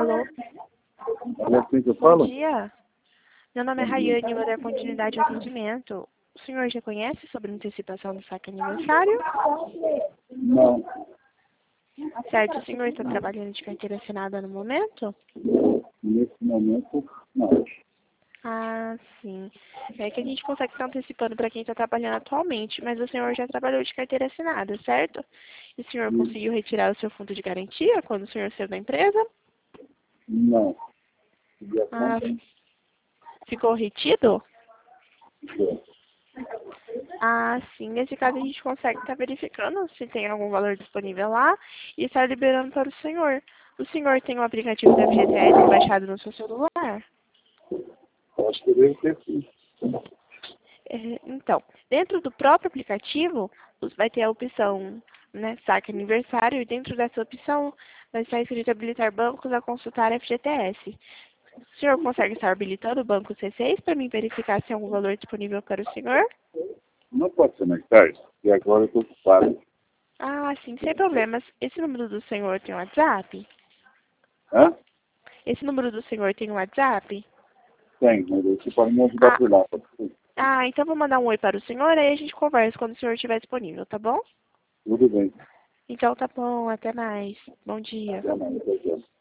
Alô? É assim que eu Bom falo? dia. Meu nome é Rayane e vou dar continuidade ao atendimento. O senhor já conhece sobre antecipação do saque aniversário? Não. Certo, o senhor está trabalhando de carteira assinada no momento? Nesse momento, não. Ah, sim. É que a gente consegue estar antecipando para quem está trabalhando atualmente, mas o senhor já trabalhou de carteira assinada, certo? E o senhor conseguiu retirar o seu fundo de garantia quando o senhor saiu da empresa? Não. E a Ah, conta? ficou retido? Não. Ah, sim. Nesse caso, a gente consegue estar verificando se tem algum valor disponível lá e estar liberando para o senhor. O senhor tem o aplicativo da FGTS baixado no seu celular? Acho que eu devo ter sim. Então, dentro do próprio aplicativo, vai ter a opção, né, saque aniversário, e dentro dessa opção vai estar escrito habilitar bancos a consultar FGTS. O senhor consegue estar habilitando o banco C6 para mim verificar se tem algum valor disponível para o senhor? Não pode ser mais tarde, porque agora eu estou ocupado. Ah, sim, sem problemas. Esse número do senhor tem WhatsApp? Hã? Esse número do senhor tem WhatsApp? Tem, mas você pode me ajudar Ah, por lá. então vou mandar um oi para o senhor, aí a gente conversa quando o senhor estiver disponível, tá bom? Tudo bem. Então tá bom, até mais. Bom dia. Até mais. Até já.